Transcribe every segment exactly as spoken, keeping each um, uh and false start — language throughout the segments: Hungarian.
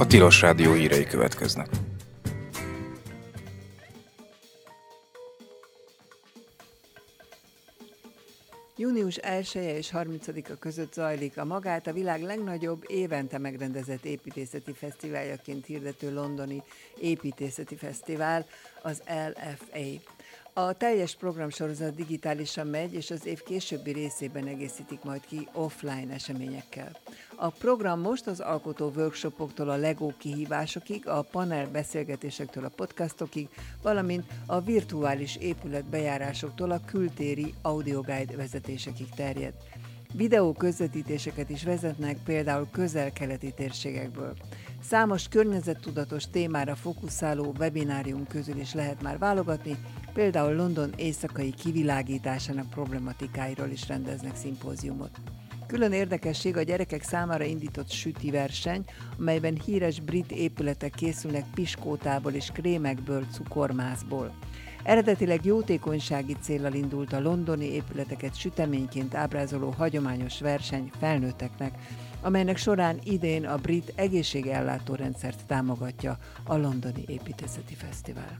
Tilos Rádió hírei következnek. június elseje és harmincadika között zajlik a magát a világ legnagyobb évente megrendezett építészeti fesztiváljaként hirdető londoni építészeti fesztivál, az el ef á. A teljes programsorozat digitálisan megy, és az év későbbi részében egészítik majd ki offline eseményekkel. A program most az alkotó workshopoktól a Lego kihívásokig, a panel beszélgetésektől a podcastokig, valamint a virtuális épület bejárásoktól a kültéri audioguide vezetésekig terjed. Videó közvetítéseket is vezetnek, például közel-keleti térségekből. Számos környezettudatos témára fókuszáló webinárium közül is lehet már válogatni, például London éjszakai kivilágításának problematikáiról is rendeznek szimpóziumot. Külön érdekesség a gyerekek számára indított süti verseny, amelyben híres brit épületek készülnek piskótából és krémekből, cukormászból. Eredetileg jótékonysági céllal indult a londoni épületeket süteményként ábrázoló hagyományos verseny felnőtteknek, amelynek során idén a brit egészségellátórendszert támogatja a Londoni Építészeti Fesztivál.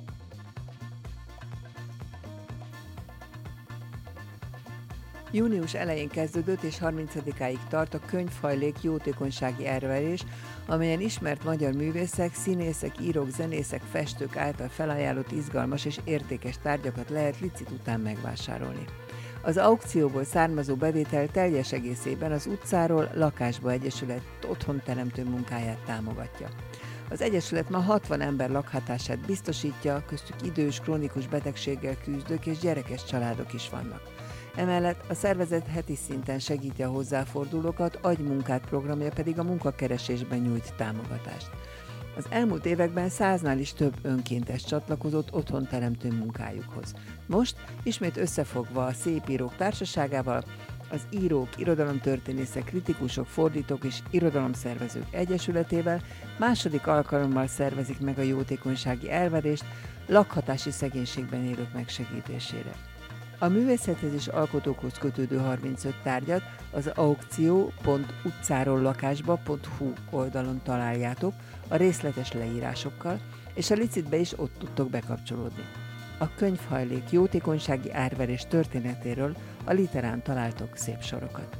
Június elején kezdődött és harmincadikáig tart a könyvhajlék jótékonysági árverés, amelyen ismert magyar művészek, színészek, írók, zenészek, festők által felajánlott izgalmas és értékes tárgyakat lehet licit után megvásárolni. Az aukcióból származó bevétel teljes egészében az Utcáról Lakásba Egyesület otthonteremtő munkáját támogatja. Az Egyesület ma hatvan ember lakhatását biztosítja, köztük idős, krónikus betegséggel küzdők és gyerekes családok is vannak. Emellett a szervezet heti szinten segíti a hozzáfordulókat, agymunkát programja pedig a munkakeresésben nyújt támogatást. Az elmúlt években száznál is több önkéntes csatlakozott otthonteremtő munkájukhoz. Most ismét összefogva a Szépírók Társaságával, az Írók, Irodalomtörténészek, Kritikusok, Fordítók és Irodalomszervezők Egyesületével második alkalommal szervezik meg a jótékonysági elverést lakhatási szegénységben élők megsegítésére. A művészethez és alkotókhoz kötődő harmincöt tárgyat az aukció pont utcáról lakásba pont hu oldalon találjátok a részletes leírásokkal, és a licitbe is ott tudtok bekapcsolódni. A könyvhajlék jótékonysági árverés történetéről a Literán találtok szép sorokat.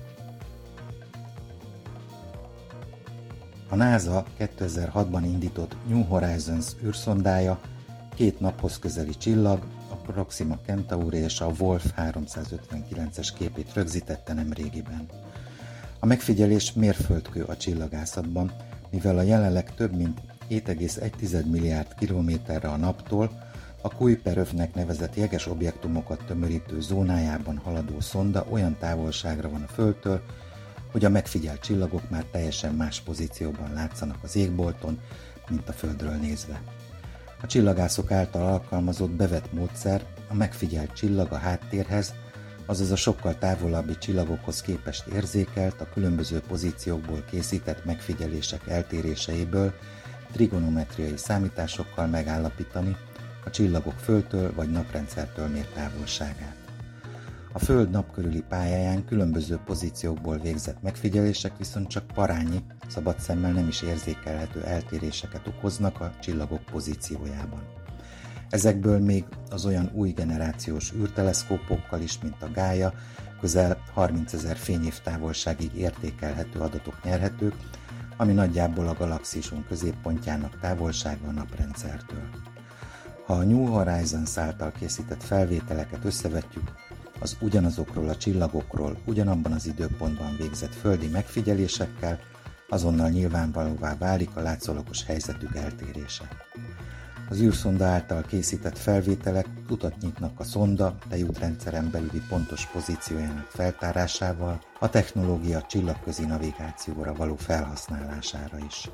A NASA kétezer-hatban indított New Horizons űrszondája két naphoz közeli csillag, a Proxima Centauri és a Wolf háromszázötvenkilences képét rögzítette nemrégiben. A megfigyelés mérföldkő a csillagászatban, mivel a jelenleg több mint hét egész egy milliárd kilométerre a naptól a Kuiperövnek nevezett jeges objektumokat tömörítő zónájában haladó szonda olyan távolságra van a Földtől, hogy a megfigyelt csillagok már teljesen más pozícióban látszanak az égbolton, mint a Földről nézve. A csillagászok által alkalmazott bevett módszer a megfigyelt csillag a háttérhez, azaz a sokkal távolabbi csillagokhoz képest érzékelt, a különböző pozíciókból készített megfigyelések eltéréseiből trigonometriai számításokkal megállapítani a csillagok Földtől vagy naprendszertől mért távolságát. A Föld nap körüli pályáján különböző pozíciókból végzett megfigyelések viszont csak parányi, szabad szemmel nem is érzékelhető eltéréseket okoznak a csillagok pozíciójában. Ezekből még az olyan új generációs űrteleszkópokkal is, mint a Gaia, közel harmincezer fényév távolságig értékelhető adatok nyerhetők, ami nagyjából a galaxisunk középpontjának távolsága a naprendszertől. Ha a New Horizons által készített felvételeket összevetjük az ugyanazokról a csillagokról ugyanabban az időpontban végzett földi megfigyelésekkel, azonnal nyilvánvalóvá válik a látszólagos helyzetük eltérése. Az űrszonda által készített felvételek utat nyitnak a szonda tejútrendszeren belüli pontos pozíciójának feltárásával, a technológia csillagközi navigációra való felhasználására is.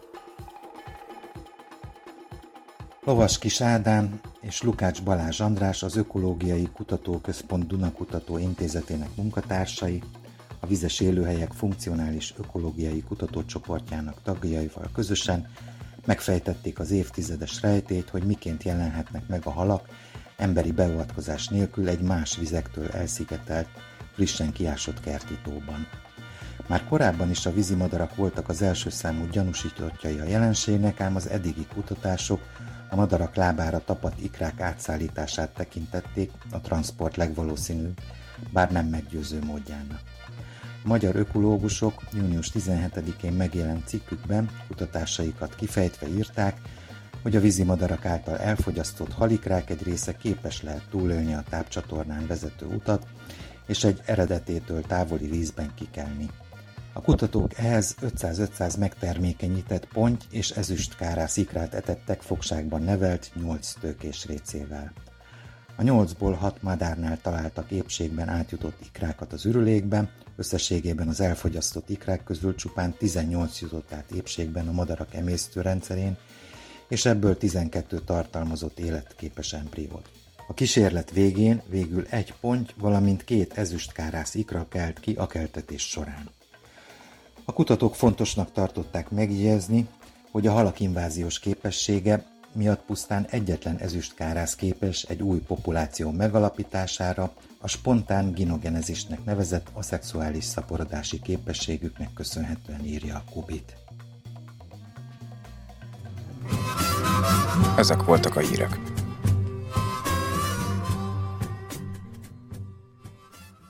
Lovas Kis Ádám és Lukács Balázs András, az Ökológiai Kutatóközpont Dunakutató Intézetének munkatársai, a Vizes Élőhelyek Funkcionális Ökológiai Kutatócsoportjának tagjaival közösen megfejtették az évtizedes rejtélyt, hogy miként jelenhetnek meg a halak emberi beavatkozás nélkül egy más vizektől elszigetelt, frissen kiásott kerti tóban. Már korábban is a vízimadarak voltak az első számú gyanúsítottjai a jelenségnek, ám az eddigi kutatások a madarak lábára tapadt ikrák átszállítását tekintették a transport legvalószínűbb, bár nem meggyőző módjának. A magyar ökológusok június tizenhetedikén megjelent cikkükben kutatásaikat kifejtve írták, hogy a vízimadarak által elfogyasztott halikrák egy része képes lehet túlélni a tápcsatornán vezető utat, és egy eredetétől távoli vízben kikelni. A kutatók ehhez ötszáz-ötszáz megtermékenyített ponty- és ezüstkárász ikrát etettek fogságban nevelt nyolc tőkés récével. A nyolcból hat madárnál találtak épségben átjutott ikrákat az ürülékben, összességében az elfogyasztott ikrák közül csupán tizennyolc jutott át épségben a madarak emésztőrendszerén, és ebből tizenkettő tartalmazott életképes embriót. A kísérlet végén végül egy ponty, valamint két ezüstkárász ikra kelt ki a keltetés során. A kutatók fontosnak tartották megjegyezni, hogy a halak inváziós képessége miatt pusztán egyetlen ezüstkárász képes egy új populáció megalapítására, a spontán ginogenezisnek nevezett aszexuális szaporodási képességüknek köszönhetően, írja a Kubit. Ezek voltak a hírek.